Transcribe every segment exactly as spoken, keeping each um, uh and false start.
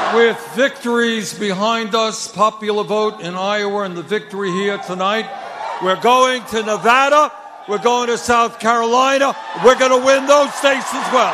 with victories behind us, popular vote in Iowa and the victory here tonight, we're going to Nevada, we're going to South Carolina, we're going to win those states as well.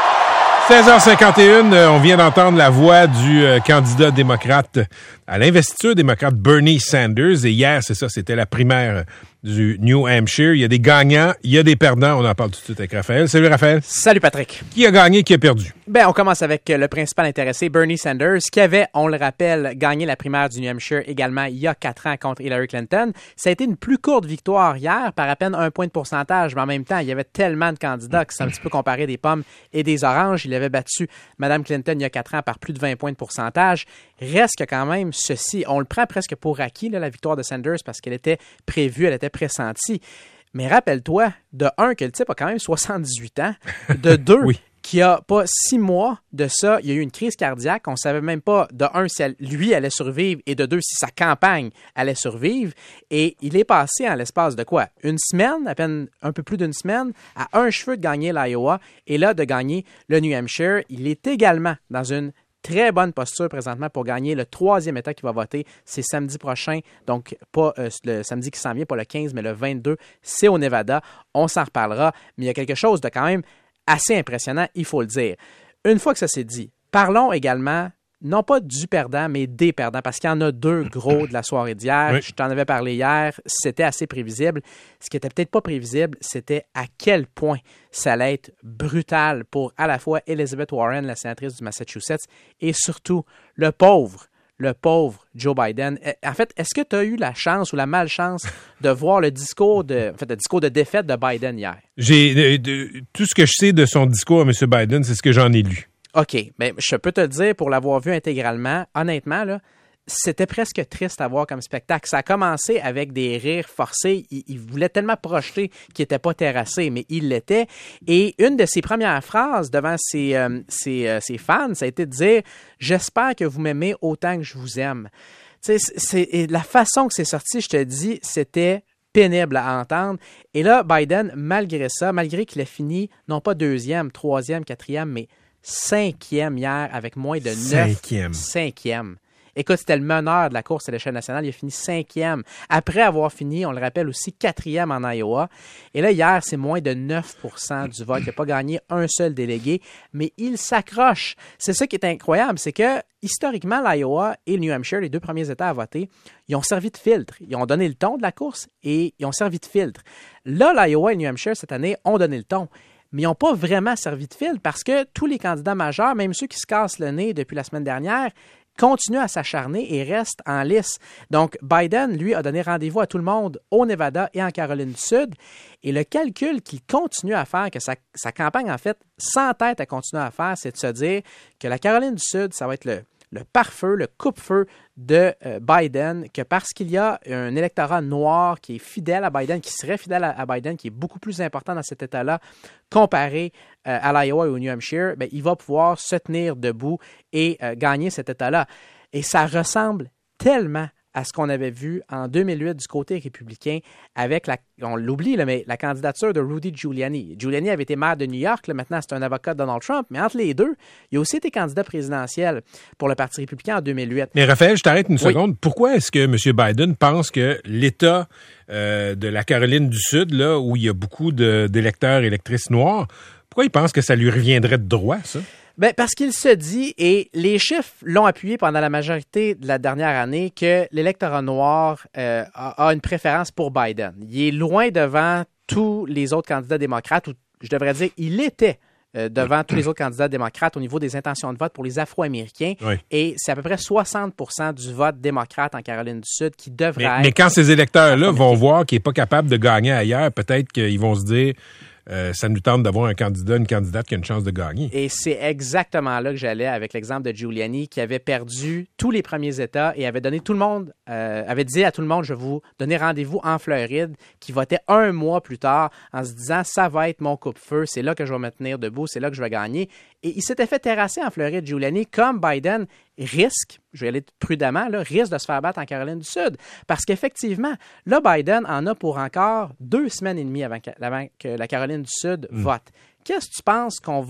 seize heures cinquante et une, on vient d'entendre la voix du euh, candidat démocrate à l'investiture démocrate Bernie Sanders. Et hier, c'est ça, c'était la primaire du New Hampshire. Il y a des gagnants, il y a des perdants. On en parle tout de suite avec Raphaël. Salut Raphaël. Salut Patrick. Qui a gagné, qui a perdu? Ben, on commence avec le principal intéressé, Bernie Sanders, qui avait, on le rappelle, gagné la primaire du New Hampshire également il y a quatre ans contre Hillary Clinton. Ça a été une plus courte victoire hier, par à peine un point de pourcentage, mais en même temps, il y avait tellement de candidats que c'est un petit peu comparé des pommes et des oranges. Il avait battu Mme Clinton il y a quatre ans par plus de vingt points de pourcentage. Reste que quand même ceci, on le prend presque pour acquis, là, la victoire de Sanders, parce qu'elle était prévue, elle était pressentie. Mais rappelle-toi, de un, que le type a quand même soixante-dix-huit ans, de deux, oui. Qu'il n'y a pas six mois de ça, il y a eu une crise cardiaque. On ne savait même pas, de un, si elle, lui allait survivre, et de deux, si sa campagne allait survivre. Et il est passé en l'espace de quoi? Une semaine, à peine un peu plus d'une semaine, à un cheveu de gagner l'Iowa, et là, de gagner le New Hampshire. Il est également dans une très bonne posture présentement pour gagner le troisième État qui va voter. C'est samedi prochain, donc pas euh, le samedi qui s'en vient, pas le quinze, mais le vingt-deux. C'est au Nevada. On s'en reparlera. Mais il y a quelque chose de quand même assez impressionnant, il faut le dire. Une fois que ça s'est dit, parlons également, non pas du perdant, mais des perdants, parce qu'il y en a deux gros de la soirée d'hier. Oui. Je t'en avais parlé hier, c'était assez prévisible. Ce qui était peut-être pas prévisible, c'était à quel point ça allait être brutal pour à la fois Elizabeth Warren, la sénatrice du Massachusetts, et surtout le pauvre, le pauvre Joe Biden. En fait, est-ce que tu as eu la chance ou la malchance de voir le discours de, en fait, le discours de défaite de Biden hier? J'ai de, de, tout ce que je sais de son discours à M. Biden, c'est ce que j'en ai lu. OK. Bien, je peux te le dire, pour l'avoir vu intégralement, honnêtement, là, c'était presque triste à voir comme spectacle. Ça a commencé avec des rires forcés. Il, il voulait tellement projeter qu'il n'était pas terrassé, mais il l'était. Et une de ses premières phrases devant ses, euh, ses, euh, ses fans, ça a été de dire « J'espère que vous m'aimez autant que je vous aime ». Tu sais, c'est, et la façon que c'est sorti, je te dis, c'était pénible à entendre. Et là, Biden, malgré ça, malgré qu'il a fini, non pas deuxième, troisième, quatrième, mais cinquième hier avec moins de neuf. Cinquième. Cinquième. Écoute, c'était le meneur de la course à l'échelle nationale. Il a fini cinquième. Après avoir fini, on le rappelle aussi, quatrième en Iowa. Et là, hier, c'est moins de neuf pour cent du vote. Il n'a pas gagné un seul délégué, mais il s'accroche. C'est ça qui est incroyable, c'est que historiquement, l'Iowa et le New Hampshire, les deux premiers États à voter, ils ont servi de filtre. Ils ont donné le ton de la course et ils ont servi de filtre. Là, l'Iowa et le New Hampshire, cette année, ont donné le ton. Mais ils n'ont pas vraiment servi de filtre parce que tous les candidats majeurs, même ceux qui se cassent le nez depuis la semaine dernière, continue à s'acharner et reste en lice. Donc, Biden, lui, a donné rendez-vous à tout le monde au Nevada et en Caroline du Sud. Et le calcul qu'il continue à faire, que sa, sa campagne, en fait, sans tête à continuer à faire, c'est de se dire que la Caroline du Sud, ça va être le, le pare-feu, le coupe-feu de euh, Biden, que parce qu'il y a un électorat noir qui est fidèle à Biden, qui serait fidèle à, à Biden, qui est beaucoup plus important dans cet État-là, comparé euh, à l'Iowa et au New Hampshire, bien, il va pouvoir se tenir debout et euh, gagner cet État-là. Et ça ressemble tellement à ce qu'on avait vu en deux mille huit du côté républicain avec, la, on l'oublie, là, mais la candidature de Rudy Giuliani. Giuliani avait été maire de New York, là, maintenant c'est un avocat de Donald Trump, mais entre les deux, il a aussi été candidat présidentiel pour le Parti républicain en deux mille huit. Mais Raphaël, je t'arrête une oui. seconde. Pourquoi est-ce que M. Biden pense que l'État euh, de la Caroline du Sud, là, où il y a beaucoup de, d'électeurs et électrices noirs, pourquoi il pense que ça lui reviendrait de droit, ça? Bien, parce qu'il se dit, et les chiffres l'ont appuyé pendant la majorité de la dernière année, que l'électorat noir euh, a, a une préférence pour Biden. Il est loin devant tous les autres candidats démocrates, ou je devrais dire, il était euh, devant tous les autres candidats démocrates au niveau des intentions de vote pour les Afro-Américains. Oui. Et c'est à peu près soixante pour cent du vote démocrate en Caroline du Sud qui devrait mais, être... Mais quand ces électeurs-là vont voir qu'il n'est pas capable de gagner ailleurs, peut-être qu'ils vont se dire... Euh, ça nous tente d'avoir un candidat, une candidate qui a une chance de gagner. Et c'est exactement là que j'allais avec l'exemple de Giuliani, qui avait perdu tous les premiers États et avait donné tout le monde, euh, avait dit à tout le monde, je vais vous donner rendez-vous en Floride, qui votait un mois plus tard en se disant, ça va être mon coupe-feu, c'est là que je vais me tenir debout, c'est là que je vais gagner. Et il s'était fait terrasser en Floride, Giuliani, comme Biden risque, je vais aller prudemment, là, risque de se faire battre en Caroline du Sud. Parce qu'effectivement, là, Biden en a pour encore deux semaines et demie avant que, avant que la Caroline du Sud mmh. vote. Qu'est-ce que tu penses qu'on va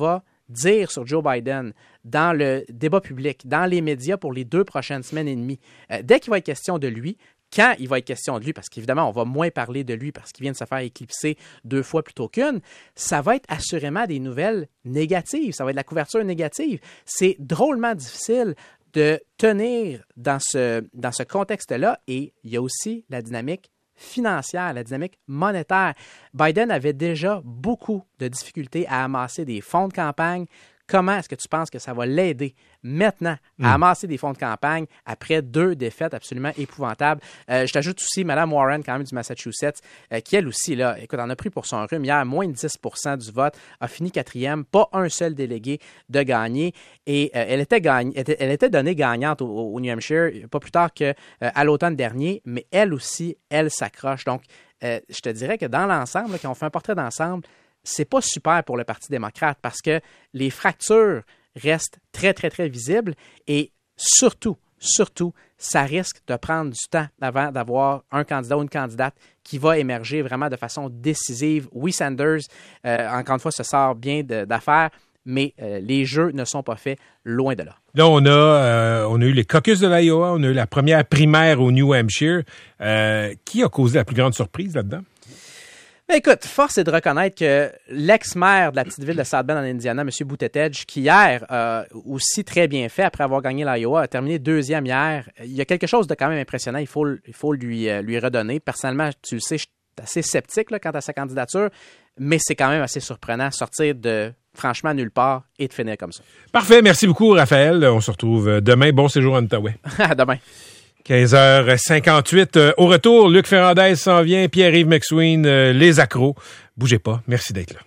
dire sur Joe Biden dans le débat public, dans les médias pour les deux prochaines semaines et demie, euh, dès qu'il va être question de lui, quand il va être question de lui, parce qu'évidemment, on va moins parler de lui parce qu'il vient de se faire éclipser deux fois plutôt qu'une, ça va être assurément des nouvelles négatives, ça va être de la couverture négative. C'est drôlement difficile de tenir dans ce, dans ce contexte-là, et il y a aussi la dynamique financière, la dynamique monétaire. Biden avait déjà beaucoup de difficultés à amasser des fonds de campagne. Comment est-ce que tu penses que ça va l'aider maintenant à mm. amasser des fonds de campagne après deux défaites absolument épouvantables? Euh, je t'ajoute aussi Mme Warren, quand même, du Massachusetts, euh, qui, elle aussi, là, écoute, en a pris pour son rhume hier, moins de dix pour cent du vote, a fini quatrième, pas un seul délégué de gagner. Et euh, elle, était gagne, elle, était, elle était donnée gagnante au, au New Hampshire, pas plus tard qu'à euh, l'automne dernier, mais elle aussi, elle s'accroche. Donc, euh, je te dirais que dans l'ensemble, là, quand on fait un portrait d'ensemble, c'est pas super pour le Parti démocrate parce que les fractures restent très, très, très visibles et surtout, surtout, ça risque de prendre du temps avant d'avoir un candidat ou une candidate qui va émerger vraiment de façon décisive. Oui, Sanders, euh, encore une fois, se sort bien de, d'affaires, mais euh, les jeux ne sont pas faits, loin de là. Là, on a, euh, on a eu les caucus de l'Iowa, on a eu la première primaire au New Hampshire. Euh, qui a causé la plus grande surprise là-dedans? Ben écoute, force est de reconnaître que l'ex-maire de la petite ville de South Bend en Indiana, M. Buttigieg, qui hier a aussi très bien fait après avoir gagné l'Iowa, a terminé deuxième hier. Il y a quelque chose de quand même impressionnant, il faut, il faut lui, lui redonner. Personnellement, tu le sais, je suis assez sceptique là, quant à sa candidature, mais c'est quand même assez surprenant sortir de franchement nulle part et de finir comme ça. Parfait, merci beaucoup Raphaël. On se retrouve demain. Bon séjour en Outaouais. À demain. quinze heures cinquante-huit. Euh, au retour, Luc Ferrandez s'en vient, Pierre-Yves McSween, euh, les accros. Bougez pas. Merci d'être là.